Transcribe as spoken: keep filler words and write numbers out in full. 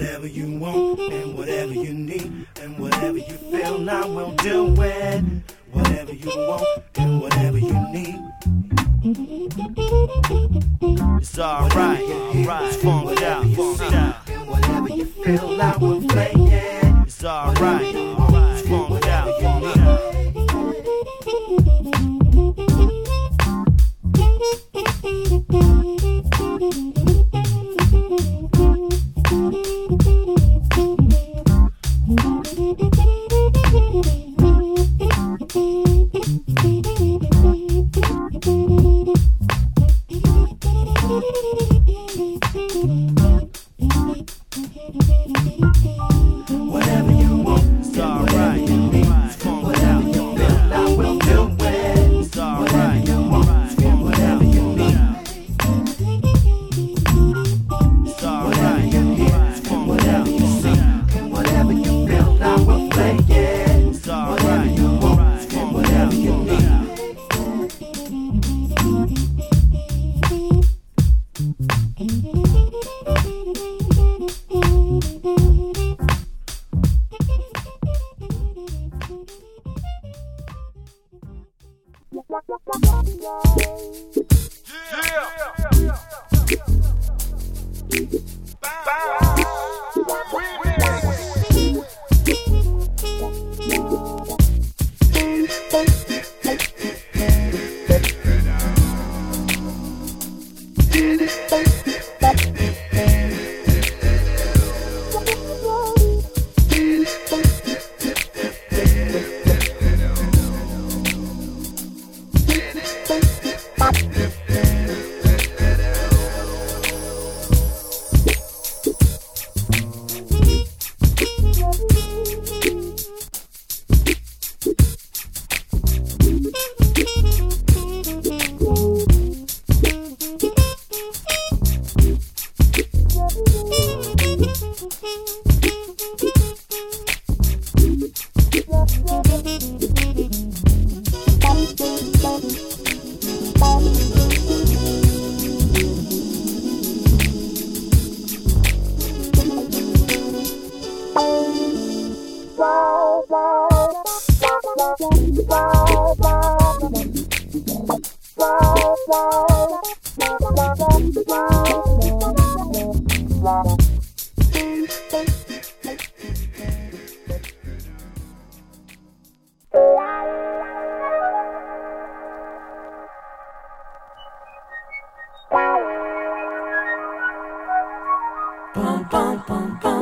Whatever you want and whatever you need and whatever you feel, I will do it. Whatever you want and whatever you need. It's alright, alright. It's funked out, funked out. And whatever you feel, I will play it. It's alright, alright. It's funked out, funked out. Whatever you want, it's alright. It's funked out, you feel, I will do it. It's alright, you want, whatever you need. It's alright, it's funked out, you see. And whatever you feel, I will play it. It's alright, you want, whatever you need. Bum, bum, bum, bum.